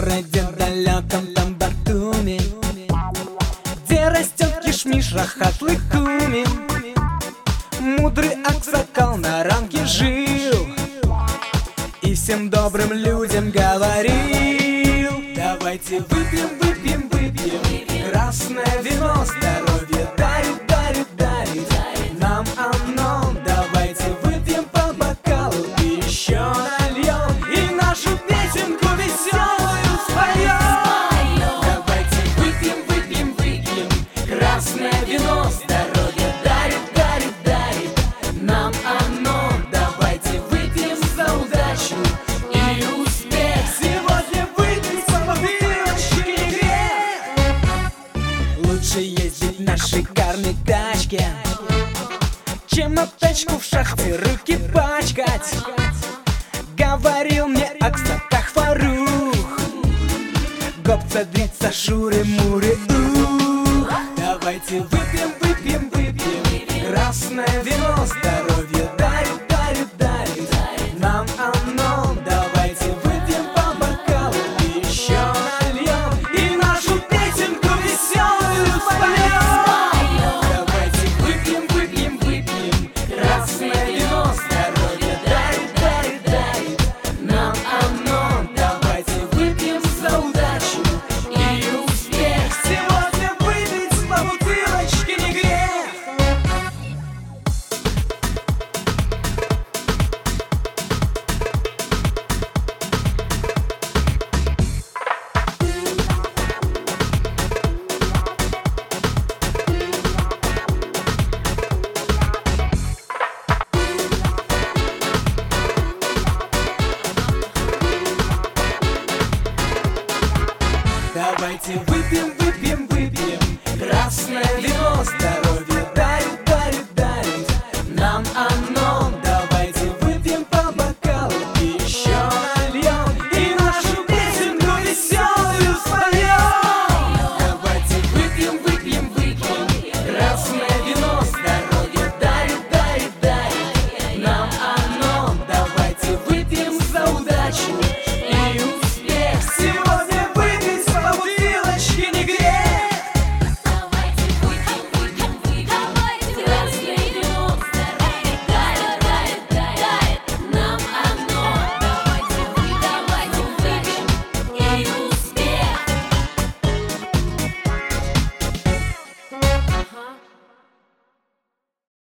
городе далеком, там Батуми, где растет кишмиш, рахат, лыкуми. Мудрый аксакал на ранке жил и всем добрым людям говорил: давайте выпьем, выпьем, выпьем красное вино, здоровье дарит, дарит, дарит нам оно. Давайте выпьем по бокалу и еще нальем, и нашу песенку веселую споем. Давайте выпьем, выпьем, выпьем красное вино, здоровье дарит, дарит, дарит нам оно. Давайте выпьем за удачу и успех. Сегодня выпить по бутылочке не грех. Лучше ездить на шикарной тачке, чем аптечку в шахте руки пачкать. Говорил мне Аксаках Фарух, гопца, дрица, шуры-муры, ух. Давайте выпьем, выпьем, выпьем красное вино.